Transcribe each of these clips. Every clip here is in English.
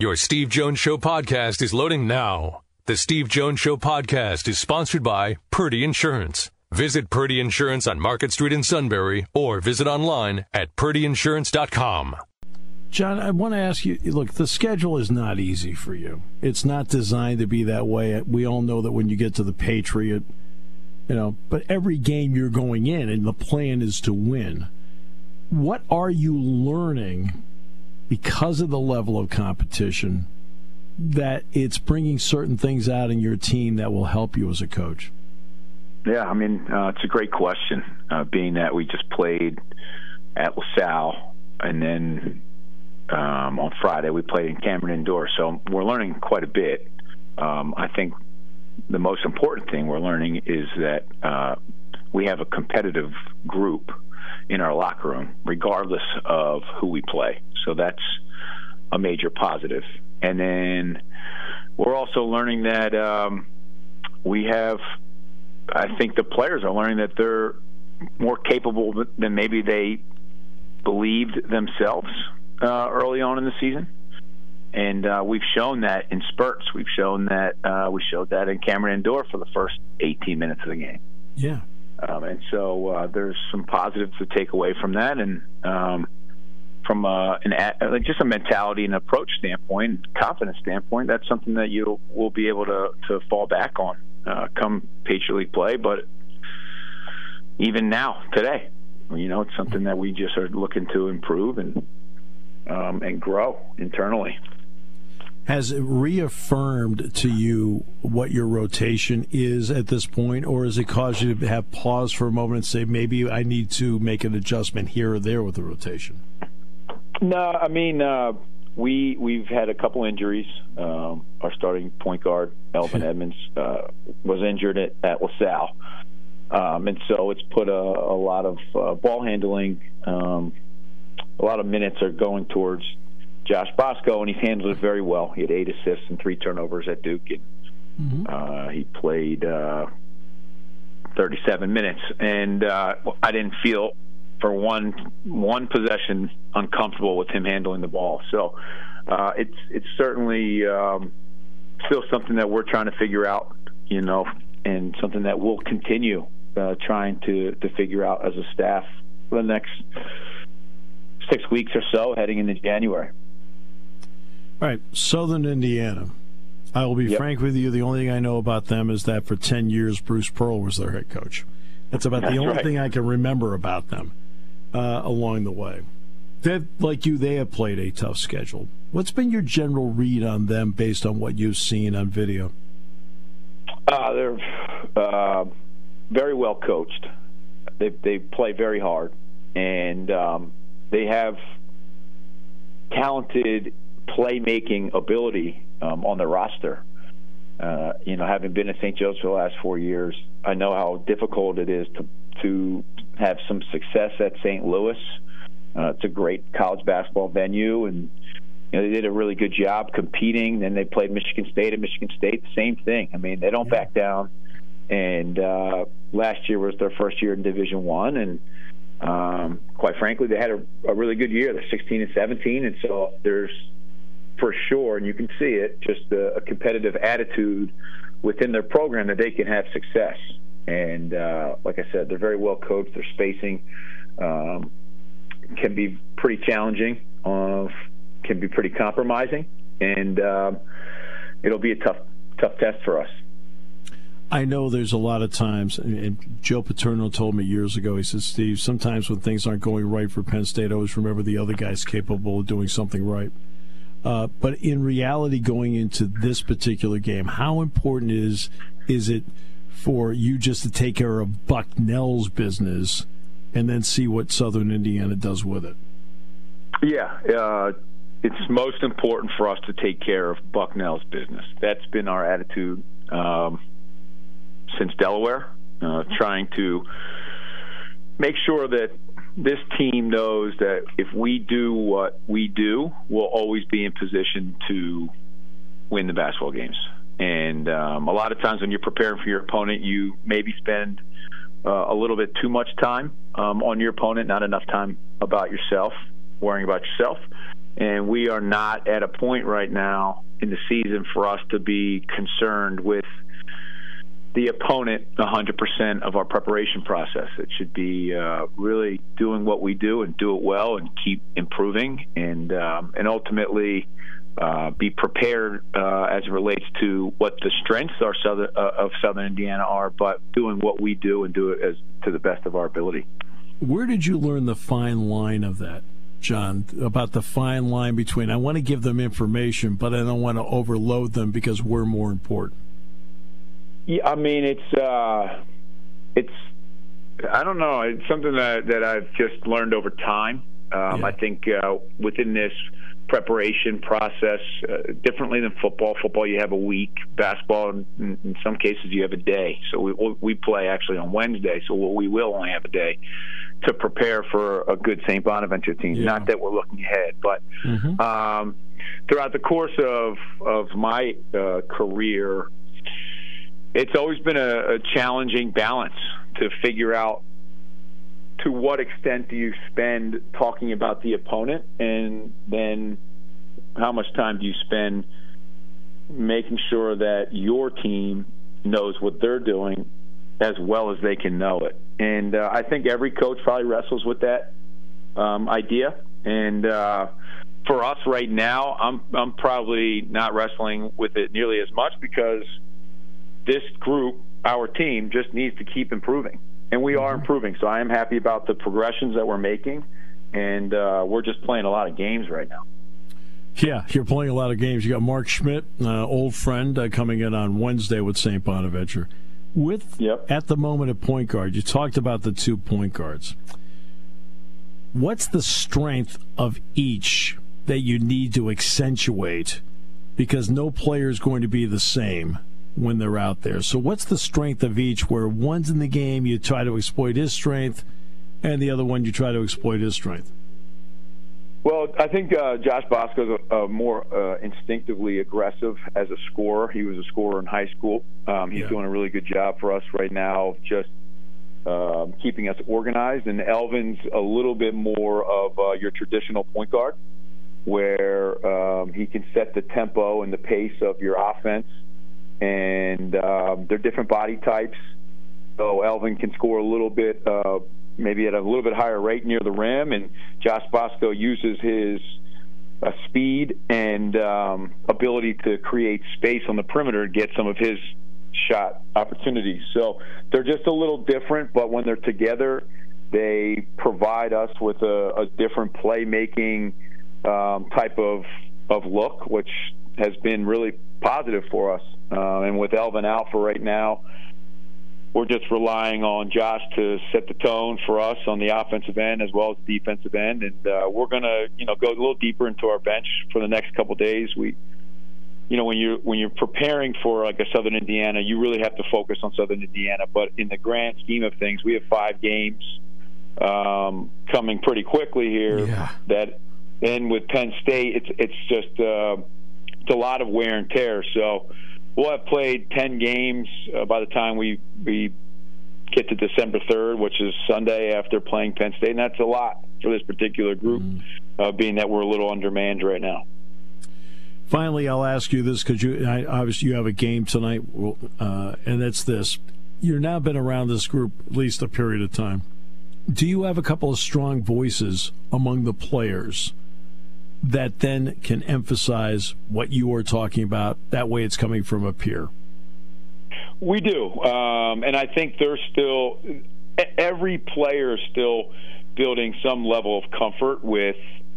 Your Steve Jones Show podcast is loading now. The Steve Jones Show podcast is sponsored by Purdy Insurance. Visit Purdy Insurance on Market Street in Sunbury or visit online at purdyinsurance.com. John, I want to ask you, look, the schedule is not easy for you. It's not designed to be that way. We all know that when you get to the Patriot, but every game you're going in and the plan is to win. What are you learning because of the level of competition that it's bringing certain things out in your team that will help you as a coach? Yeah, it's a great question, being that we just played at LaSalle, and then on Friday we played in Cameron Indoor. So we're learning quite a bit. I think the most important thing we're learning is that we have a competitive group in our locker room, regardless of who we play. So that's a major positive. And then we're also learning that I think the players are learning that they're more capable than maybe they believed themselves early on in the season. And we've shown that in spurts. We showed that in Cameron Indoor for the first 18 minutes of the game. Yeah. And so there's some positives to take away from that. And from just a mentality and approach standpoint, confidence standpoint, that's something that you will be able to fall back on come Patriot League play. But even now, today, it's something that we just are looking to improve and grow internally. Has it reaffirmed to you what your rotation is at this point, or has it caused you to have pause for a moment and say, maybe I need to make an adjustment here or there with the rotation? No, we've had a couple injuries. Our starting point guard, Elvin Edmonds, was injured at LaSalle. And so it's put a lot of ball handling, a lot of minutes are going towards Josh Bosco, and he's handled it very well. He had 8 assists and 3 turnovers at Duke. And, he played 37 minutes. And I didn't feel for one possession uncomfortable with him handling the ball. So it's certainly still something that we're trying to figure out, and something that we'll continue trying to figure out as a staff for the next 6 weeks or so heading into January. All right, Southern Indiana. I will be frank with you. The only thing I know about them is that for 10 years, Bruce Pearl was their head coach. That's about the only thing I can remember about them along the way. Like you, they have played a tough schedule. What's been your general read on them based on what you've seen on video? They're very well coached. They play very hard, and they have talented playmaking ability on their roster. Having been at St. Joe's for the last 4 years, I know how difficult it is to have some success at St. Louis. It's a great college basketball venue, and they did a really good job competing. Then they played Michigan State, and Michigan State, the same thing. They don't back down. And last year was their first year in Division I, and quite frankly, they had a really good year. They're 16-17, and so there's for sure, and you can see it, just a competitive attitude within their program that they can have success. And like I said, they're very well coached. Their spacing can be pretty challenging, can be pretty compromising, and it'll be a tough test for us. I know there's a lot of times, and Joe Paterno told me years ago, he said, Steve, sometimes when things aren't going right for Penn State, I always remember the other guy's capable of doing something right. But in reality, going into this particular game, how important is it for you just to take care of Bucknell's business and then see what Southern Indiana does with it? Yeah, it's most important for us to take care of Bucknell's business. That's been our attitude since Delaware, trying to make sure that this team knows that if we do what we do, we'll always be in position to win the basketball games. And a lot of times when you're preparing for your opponent, you maybe spend a little bit too much time on your opponent, not enough time about yourself, worrying about yourself. And we are not at a point right now in the season for us to be concerned with the opponent 100% of our preparation process. It should be really doing what we do and do it well and keep improving and ultimately be prepared as it relates to what the strengths are of Southern Indiana are, but doing what we do and do it to the best of our ability. Where did you learn the fine line of that, John, about the fine line between I want to give them information, but I don't want to overload them because we're more important? Yeah, I mean, it's I don't know. It's something that I've just learned over time. I think within this preparation process, differently than football. Football, you have a week. Basketball, in some cases, you have a day. So we play actually on Wednesday, so we will only have a day to prepare for a good St. Bonaventure team. Yeah. Not that we're looking ahead, but throughout the course of my career, it's always been a challenging balance to figure out to what extent do you spend talking about the opponent, and then how much time do you spend making sure that your team knows what they're doing as well as they can know it. And I think every coach probably wrestles with that idea. And for us right now, I'm probably not wrestling with it nearly as much because this group, our team, just needs to keep improving. And we are improving. So I am happy about the progressions that we're making. And we're just playing a lot of games right now. Yeah, you're playing a lot of games. You got Mark Schmidt, old friend, coming in on Wednesday with St. Bonaventure. At the moment at point guard, you talked about the 2 point guards. What's the strength of each that you need to accentuate? Because no player is going to be the same when they're out there. So what's the strength of each where one's in the game, you try to exploit his strength, and the other one you try to exploit his strength? Well, I think Josh Bosco's more instinctively aggressive as a scorer. He was a scorer in high school. He's doing a really good job for us right now, just keeping us organized. And Elvin's a little bit more of your traditional point guard, where he can set the tempo and the pace of your offense. And they're different body types. So Elvin can score a little bit, maybe at a little bit higher rate near the rim, and Josh Bosco uses his speed and ability to create space on the perimeter to get some of his shot opportunities. So they're just a little different, but when they're together, they provide us with a different playmaking type of look, which has been really positive for us. And with Elvin out for right now, we're just relying on Josh to set the tone for us on the offensive end as well as the defensive end. And we're going to, go a little deeper into our bench for the next couple of days. When you're preparing for like a Southern Indiana, you really have to focus on Southern Indiana. But in the grand scheme of things, we have 5 games coming pretty quickly here. And with Penn State, it's just it's a lot of wear and tear. So we'll have played 10 games by the time we get to December 3rd, which is Sunday after playing Penn State, and that's a lot for this particular group, being that we're a little undermanned right now. Finally, I'll ask you this because obviously you have a game tonight, and it's this. You've now been around this group at least a period of time. Do you have a couple of strong voices among the players that then can emphasize what you are talking about? That way it's coming from a peer. We do. And I think every player is still building some level of comfort with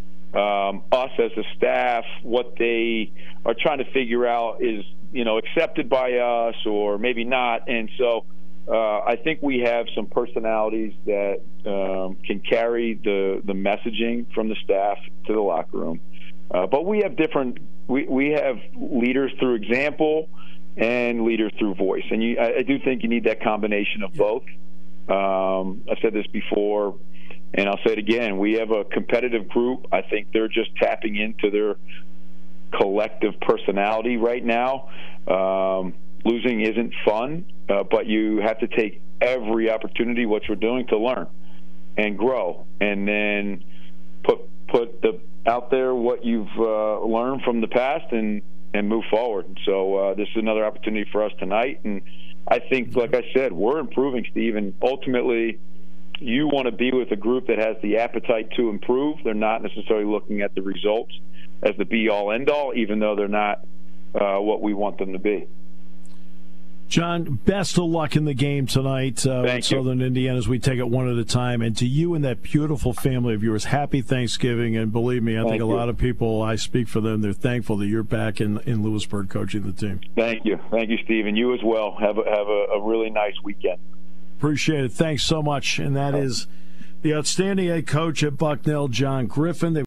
us as a staff. What they are trying to figure out is, accepted by us or maybe not. And so I think we have some personalities that can carry the messaging from the staff to the locker room. But we have we have leaders through example and leaders through voice. And I do think you need that combination of both. I've said this before, and I'll say it again. We have a competitive group. I think they're just tapping into their collective personality right now. Losing isn't fun, but you have to take every opportunity, what you're doing, to learn and grow, and then put the out there what you've learned from the past and move forward. So this is another opportunity for us tonight. And I think, like I said, we're improving, Steve, and ultimately you want to be with a group that has the appetite to improve. They're not necessarily looking at the results as the be-all, end-all, even though they're not what we want them to be. John, best of luck in the game tonight with Southern Indiana as we take it one at a time. And to you and that beautiful family of yours, happy Thanksgiving. And believe me, I think a lot of people, I speak for them, they're thankful that you're back in Lewisburg coaching the team. Thank you. Thank you, Steve. And you as well. Have a really nice weekend. Appreciate it. Thanks so much. And that is the outstanding head coach at Bucknell, John Griffin.